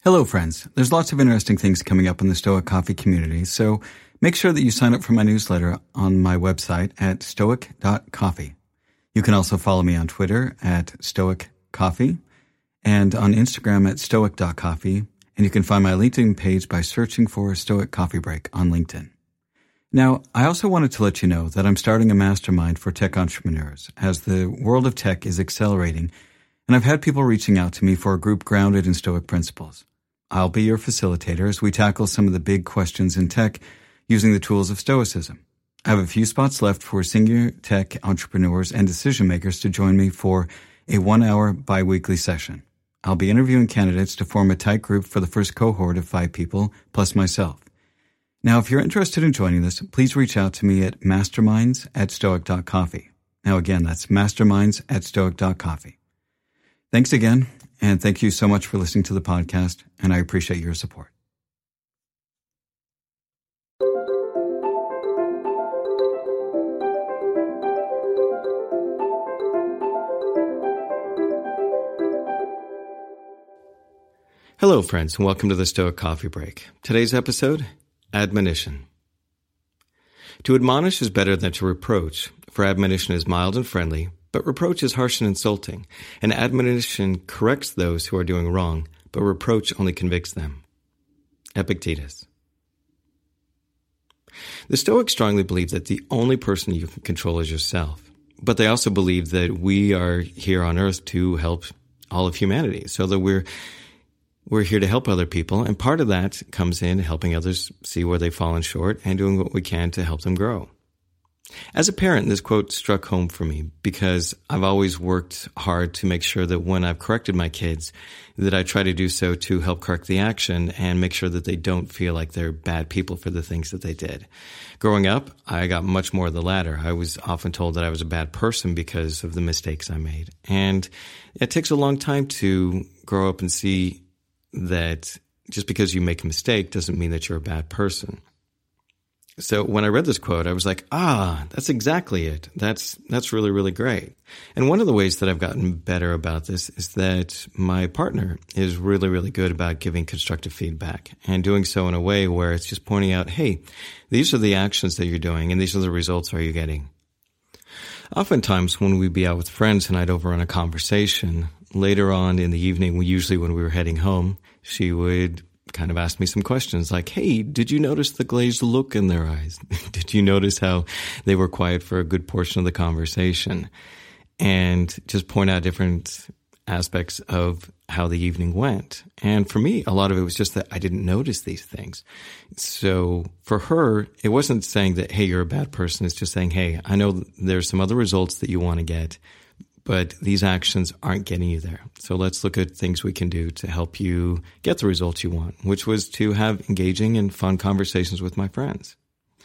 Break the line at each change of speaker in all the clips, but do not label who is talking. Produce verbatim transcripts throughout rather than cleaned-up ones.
Hello, friends. There's lots of interesting things coming up in the Stoic Coffee community, so make sure that you sign up for my newsletter on my website at stoic dot coffee. You can also follow me on Twitter at stoic coffee and on Instagram at stoic dot coffee, and you can find my LinkedIn page by searching for Stoic Coffee Break on LinkedIn. Now, I also wanted to let you know that I'm starting a mastermind for tech entrepreneurs as the world of tech is accelerating, and I've had people reaching out to me for a group grounded in Stoic principles. I'll be your facilitator as we tackle some of the big questions in tech using the tools of Stoicism. I have a few spots left for senior tech entrepreneurs and decision makers to join me for a one-hour bi-weekly session. I'll be interviewing candidates to form a tight group for the first cohort of five people, plus myself. Now, if you're interested in joining this, please reach out to me at masterminds at stoic dot coffee. Now, again, that's masterminds at stoic dot coffee. Thanks again, and thank you so much for listening to the podcast, and I appreciate your support. Hello, friends, and welcome to the Stoic Coffee Break. Today's episode, Admonition. To admonish is better than to reproach, for admonition is mild and friendly, but reproach is harsh and insulting, and admonition corrects those who are doing wrong, but reproach only convicts them. Epictetus. The Stoics strongly believe that the only person you can control is yourself, but they also believe that we are here on earth to help all of humanity, so that we're We're here to help other people, and part of that comes in helping others see where they've fallen short and doing what we can to help them grow. As a parent, this quote struck home for me because I've always worked hard to make sure that when I've corrected my kids, that I try to do so to help correct the action and make sure that they don't feel like they're bad people for the things that they did. Growing up, I got much more of the latter. I was often told that I was a bad person because of the mistakes I made. And it takes a long time to grow up and see that just because you make a mistake doesn't mean that you're a bad person. So when I read this quote, I was like, ah, that's exactly it. That's that's really, really great. And one of the ways that I've gotten better about this is that my partner is really, really good about giving constructive feedback and doing so in a way where it's just pointing out, hey, these are the actions that you're doing and these are the results are you getting. Oftentimes when we'd be out with friends and I'd overrun a conversation, later on in the evening, usually when we were heading home, she would kind of ask me some questions like, hey, did you notice the glazed look in their eyes? Did you notice how they were quiet for a good portion of the conversation? And just point out different aspects of how the evening went. And for me, a lot of it was just that I didn't notice these things. So for her, it wasn't saying that, hey, you're a bad person. It's just saying, hey, I know there's some other results that you want to get, but these actions aren't getting you there. So let's look at things we can do to help you get the results you want, which was to have engaging and fun conversations with my friends.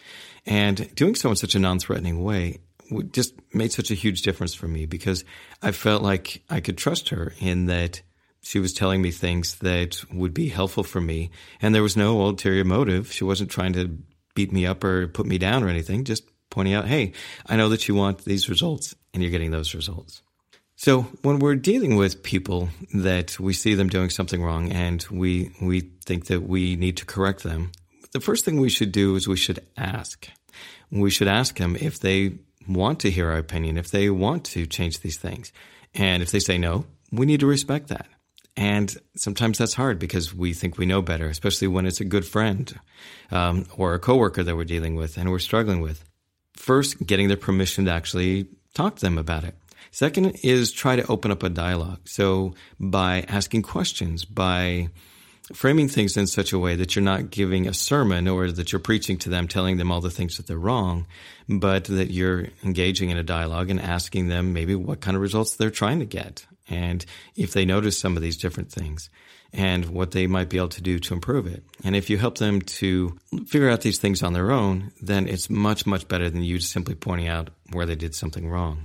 And doing so in such a non-threatening way just made such a huge difference for me because I felt like I could trust her in that she was telling me things that would be helpful for me. And there was no ulterior motive. She wasn't trying to beat me up or put me down or anything, just pointing out, hey, I know that you want these results and you're getting those results. So when we're dealing with people that we see them doing something wrong and we we think that we need to correct them, the first thing we should do is we should ask. We should ask them if they want to hear our opinion, if they want to change these things. And if they say no, we need to respect that. And sometimes that's hard because we think we know better, especially when it's a good friend um, or a coworker that we're dealing with and we're struggling with. First, getting their permission to actually talk to them about it. Second is try to open up a dialogue. So by asking questions, by framing things in such a way that you're not giving a sermon or that you're preaching to them, telling them all the things that they're wrong, but that you're engaging in a dialogue and asking them maybe what kind of results they're trying to get and if they notice some of these different things and what they might be able to do to improve it. And if you help them to figure out these things on their own, then it's much, much better than you just simply pointing out where they did something wrong.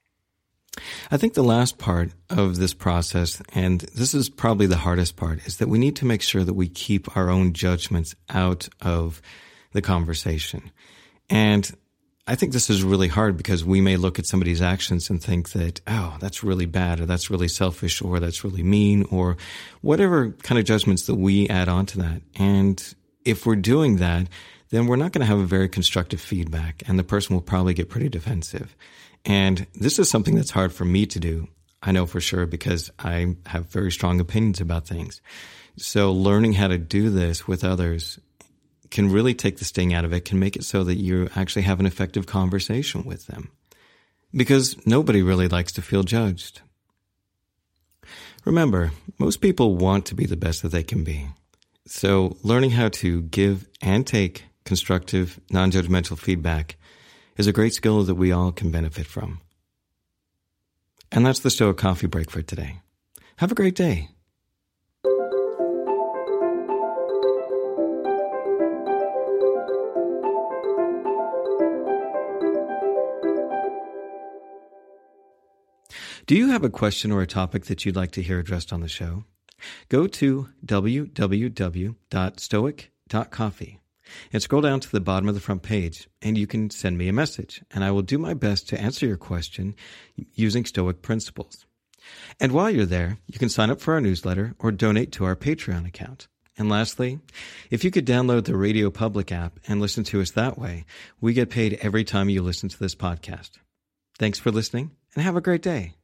I think the last part of this process, and this is probably the hardest part, is that we need to make sure that we keep our own judgments out of the conversation. And I think this is really hard because we may look at somebody's actions and think that, oh, that's really bad, or that's really selfish, or that's really mean, or whatever kind of judgments that we add on to that. And if we're doing that, then we're not going to have a very constructive feedback, and the person will probably get pretty defensive. And this is something that's hard for me to do. I know for sure because I have very strong opinions about things. So learning how to do this with others can really take the sting out of it, can make it so that you actually have an effective conversation with them. Because nobody really likes to feel judged. Remember, most people want to be the best that they can be. So learning how to give and take constructive, non-judgmental feedback is a great skill that we all can benefit from. And that's the Stoic Coffee Break for today. Have a great day. Do you have a question or a topic that you'd like to hear addressed on the show? Go to w w w dot stoic dot coffee and scroll down to the bottom of the front page, and you can send me a message, and I will do my best to answer your question using Stoic principles. And while you're there, you can sign up for our newsletter or donate to our Patreon account. And lastly, if you could download the Radio Public app and listen to us that way, we get paid every time you listen to this podcast. Thanks for listening, and have a great day.